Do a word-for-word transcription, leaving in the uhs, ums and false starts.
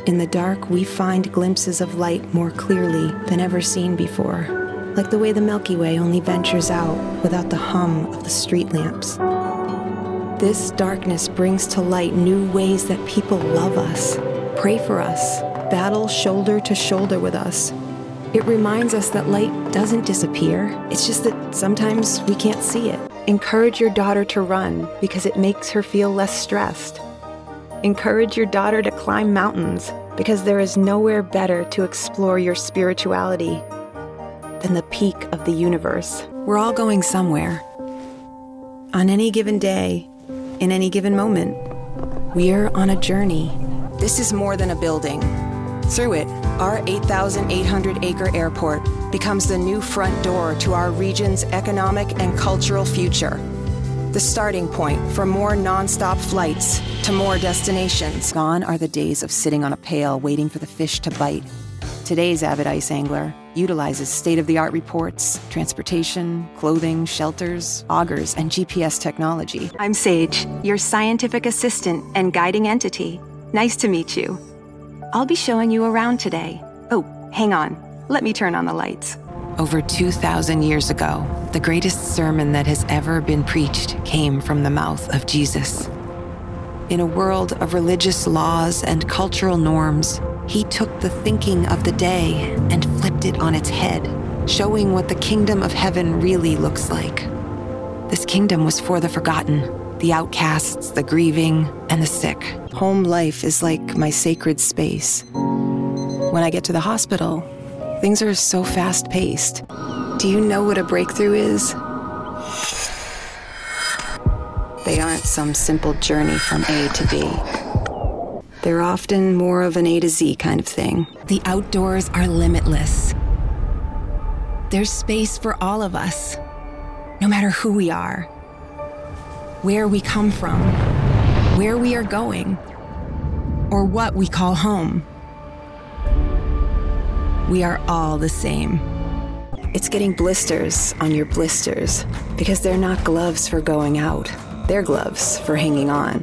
In the dark, we find glimpses of light more clearly than ever seen before, like the way the Milky Way only ventures out without the hum of the street lamps. This darkness brings to light new ways that people love us, pray for us, battle shoulder to shoulder with us. It reminds us that light doesn't disappear. It's just that sometimes we can't see it. Encourage your daughter to run because it makes her feel less stressed. Encourage your daughter to climb mountains because there is nowhere better to explore your spirituality than the peak of the universe. We're all going somewhere. On any given day, in any given moment, we're on a journey. This is more than a building. Through it, our eight thousand eight hundred acre airport becomes the new front door to our region's economic and cultural future. The starting point for more nonstop flights to more destinations. Gone are the days of sitting on a pail waiting for the fish to bite. Today's avid ice angler utilizes state-of-the-art reports, transportation, clothing, shelters, augers, and G P S technology. I'm Sage, your scientific assistant and guiding entity. Nice to meet you. I'll be showing you around today. Oh, hang on. Let me turn on the lights. Over two thousand years ago, the greatest sermon that has ever been preached came from the mouth of Jesus. In a world of religious laws and cultural norms, he took the thinking of the day and flipped it on its head, showing what the kingdom of heaven really looks like. This kingdom was for the forgotten, the outcasts, the grieving, and the sick. Home life is like my sacred space. When I get to the hospital, things are so fast-paced. Do you know what a breakthrough is? They aren't some simple journey from A to B. They're often more of an A to Z kind of thing. The outdoors are limitless. There's space for all of us, no matter who we are, where we come from, where we are going, or what we call home. We are all the same. It's getting blisters on your blisters because they're not gloves for going out. They're gloves for hanging on.